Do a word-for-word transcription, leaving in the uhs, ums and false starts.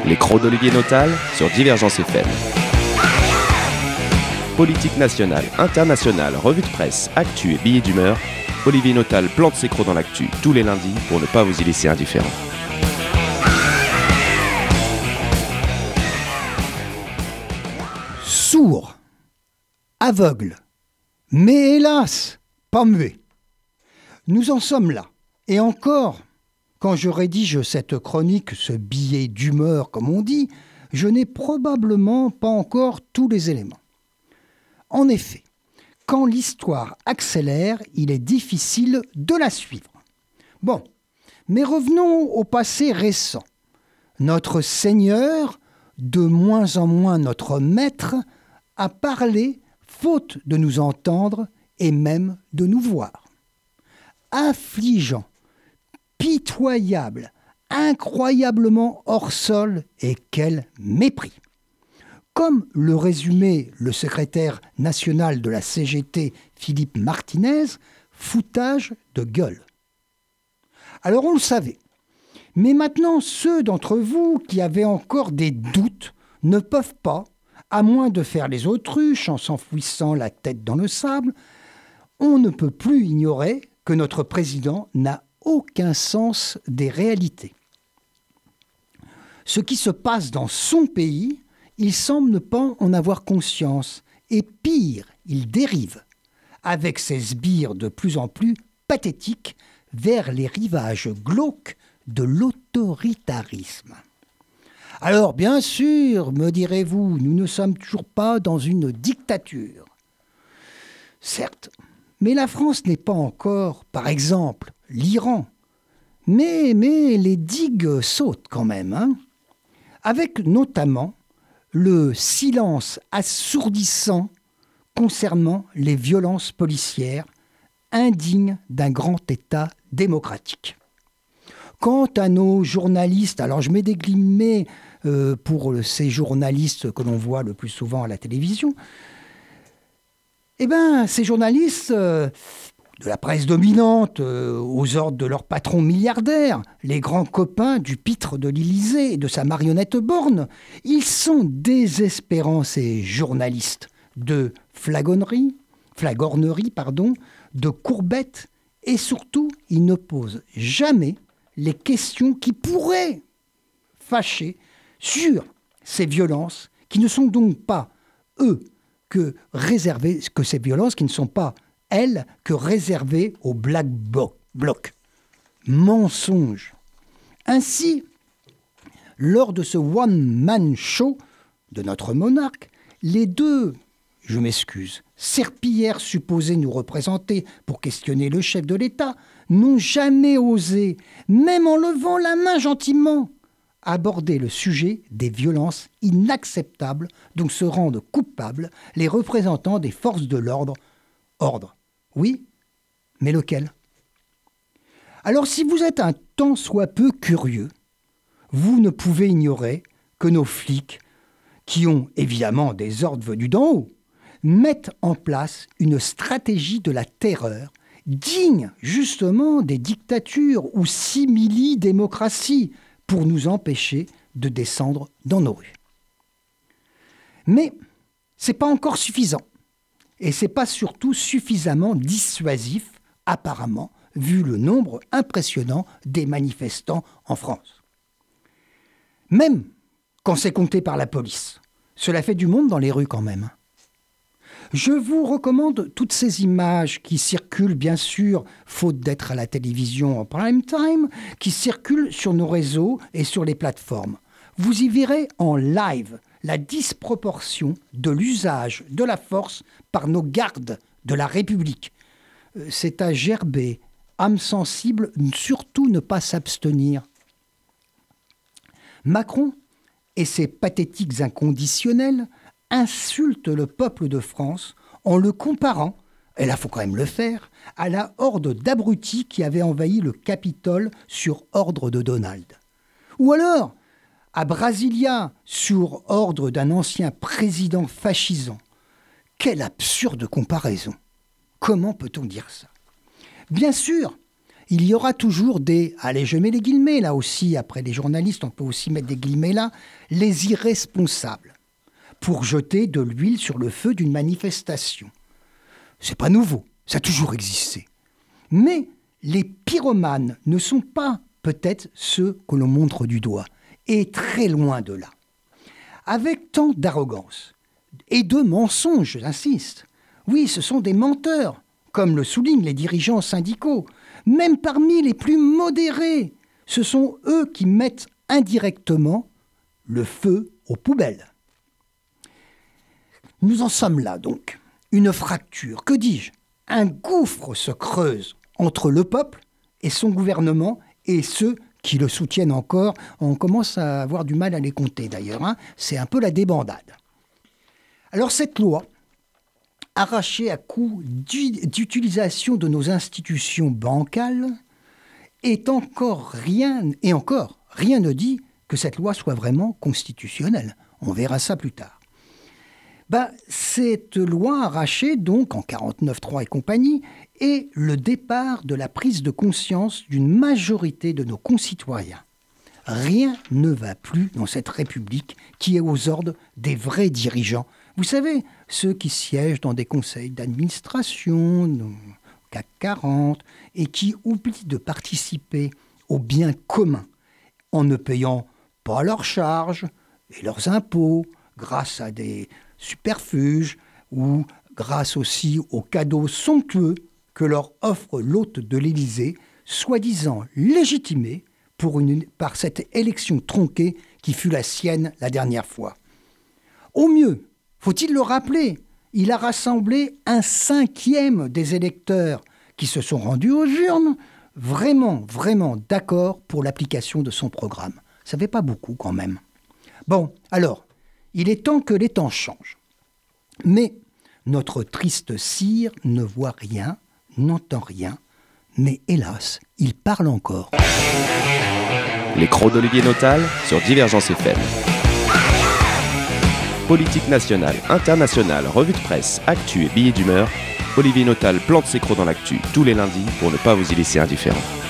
Les crocs d'Olivier Notal sur Divergence F M. Politique nationale, internationale, revue de presse, actu et billets d'humeur, Olivier Notal plante ses crocs dans l'actu tous les lundis pour ne pas vous y laisser indifférent. Sourd, aveugle, mais hélas, pas muet. Nous en sommes là. Et encore, quand je rédige cette chronique, ce billet d'humeur comme on dit, je n'ai probablement pas encore tous les éléments. En effet, quand l'histoire accélère, il est difficile de la suivre. Bon, mais revenons au passé récent. Notre Seigneur, de moins en moins notre Maître, a parlé faute de nous entendre et même de nous voir. Affligeant, pitoyable, incroyablement hors sol, et quel mépris. Comme le résumait le secrétaire national de la C G T, Philippe Martinez, foutage de gueule. Alors on le savait, mais maintenant ceux d'entre vous qui avaient encore des doutes ne peuvent pas, à moins de faire les autruches en s'enfouissant la tête dans le sable, on ne peut plus ignorer que notre président n'a aucun sens des réalités. Ce qui se passe dans son pays, il semble ne pas en avoir conscience. Et pire, il dérive, avec ses sbires de plus en plus pathétiques, vers les rivages glauques de l'autoritarisme. Alors, bien sûr, me direz-vous, nous ne sommes toujours pas dans une dictature. Certes, mais la France n'est pas encore, par exemple, l'Iran. Mais, mais les digues sautent quand même, hein, avec notamment le silence assourdissant concernant les violences policières, indignes d'un grand État démocratique. Quant à nos journalistes, alors je mets des guillemets euh, pour ces journalistes que l'on voit le plus souvent à la télévision, eh bien, ces journalistes euh, de la presse dominante, euh, aux ordres de leurs patrons milliardaires, les grands copains du pitre de l'Élysée et de sa marionnette Borne, ils sont désespérants, ces journalistes, de flagornerie, flagornerie, pardon, de courbettes, et surtout, ils ne posent jamais les questions qui pourraient fâcher sur ces violences, qui ne sont donc pas, eux, que réservées, que ces violences qui ne sont pas, elles, que réservées aux Black Blocs. Mensonge. Ainsi, lors de ce one-man show de notre monarque, les deux, je m'excuse, serpillères supposées nous représenter pour questionner le chef de l'État, n'ont jamais osé, même en levant la main gentiment, aborder le sujet des violences inacceptables dont se rendent coupables les représentants des forces de l'ordre. Ordre, oui, mais lequel ? Alors si vous êtes un tant soit peu curieux, vous ne pouvez ignorer que nos flics, qui ont évidemment des ordres venus d'en haut, mettent en place une stratégie de la terreur digne justement des dictatures ou simili-démocraties pour nous empêcher de descendre dans nos rues. Mais ce n'est pas encore suffisant. Et ce n'est pas surtout suffisamment dissuasif, apparemment, vu le nombre impressionnant des manifestants en France. Même quand c'est compté par la police, cela fait du monde dans les rues quand même. Je vous recommande toutes ces images qui circulent, bien sûr, faute d'être à la télévision en prime time, qui circulent sur nos réseaux et sur les plateformes. Vous y verrez en live la disproportion de l'usage de la force par nos gardes de la République. C'est à gerber, âme sensible, surtout ne pas s'abstenir. Macron et ses pathétiques inconditionnels insulte le peuple de France en le comparant, et là il faut quand même le faire, à la horde d'abrutis qui avait envahi le Capitole sur ordre de Donald. Ou alors à Brasilia sur ordre d'un ancien président fascisant. Quelle absurde comparaison! Comment peut-on dire ça? Bien sûr, il y aura toujours des, allez, je mets les guillemets là aussi, après les journalistes, on peut aussi mettre des guillemets là, les irresponsables, pour jeter de l'huile sur le feu d'une manifestation. C'est pas nouveau, ça a toujours existé. Mais les pyromanes ne sont pas peut-être ceux que l'on montre du doigt, et très loin de là. Avec tant d'arrogance et de mensonges, j'insiste, oui, ce sont des menteurs, comme le soulignent les dirigeants syndicaux. Même parmi les plus modérés, ce sont eux qui mettent indirectement le feu aux poubelles. Nous en sommes là donc. Une fracture, que dis-je ? Un gouffre se creuse entre le peuple et son gouvernement et ceux qui le soutiennent encore. On commence à avoir du mal à les compter d'ailleurs, hein. C'est un peu la débandade. Alors cette loi, arrachée à coup d'utilisation de nos institutions bancales, est encore rien, et encore, rien ne dit que cette loi soit vraiment constitutionnelle. On verra ça plus tard. Ben, cette loi arrachée, donc, en quarante-neuf trois et compagnie, est le départ de la prise de conscience d'une majorité de nos concitoyens. Rien ne va plus dans cette République qui est aux ordres des vrais dirigeants. Vous savez, ceux qui siègent dans des conseils d'administration, C A C quarante, et qui oublient de participer au bien commun en ne payant pas leurs charges et leurs impôts grâce à des superfuges ou grâce aussi aux cadeaux somptueux que leur offre l'hôte de l'Élysée, soi-disant légitimés pour une, par cette élection tronquée qui fut la sienne la dernière fois. Au mieux, faut-il le rappeler, il a rassemblé un cinquième des électeurs qui se sont rendus aux urnes, vraiment, vraiment d'accord pour l'application de son programme. Ça ne fait pas beaucoup quand même. Bon, alors, il est temps que les temps changent. Mais notre triste sire ne voit rien, n'entend rien, mais hélas, il parle encore. Les crocs d'Olivier Notal sur Divergence F M. Politique nationale, internationale, revue de presse, actu et billets d'humeur, Olivier Notal plante ses crocs dans l'actu tous les lundis pour ne pas vous y laisser indifférent.